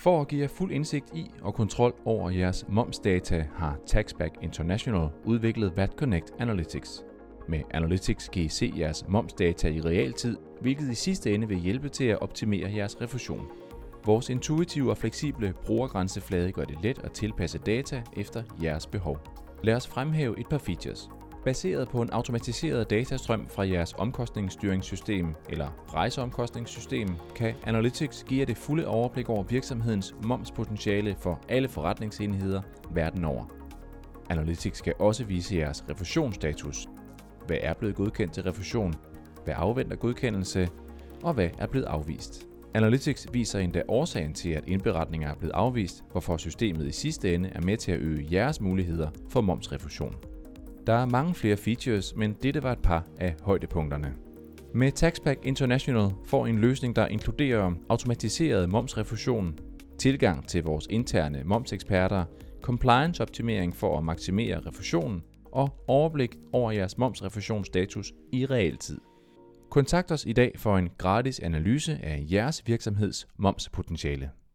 For at give jer fuld indsigt i og kontrol over jeres momsdata har Taxback International udviklet VAT Connect Analytics. Med Analytics kan I se jeres momsdata i realtid, hvilket i sidste ende vil hjælpe til at optimere jeres refusion. Vores intuitive og fleksible brugergrænseflade gør det let at tilpasse data efter jeres behov. Lad os fremhæve et par features. Baseret på en automatiseret datastrøm fra jeres omkostningsstyringssystem eller rejseomkostningssystem, kan Analytics give jer det fulde overblik over virksomhedens momspotentiale for alle forretningsenheder verden over. Analytics kan også vise jeres refusionsstatus. Hvad er blevet godkendt til refusion? Hvad afventer godkendelse? Og hvad er blevet afvist? Analytics viser endda årsagen til, at indberetninger er blevet afvist, hvorfor systemet i sidste ende er med til at øge jeres muligheder for momsrefusion. Der er mange flere features, men dette var et par af højdepunkterne. Med Taxback International får I en løsning, der inkluderer automatiseret momsrefusion, tilgang til vores interne momseksperter, compliance-optimering for at maksimere refusionen og overblik over jeres momsrefusionsstatus i realtid. Kontakt os i dag for en gratis analyse af jeres virksomheds momspotentiale.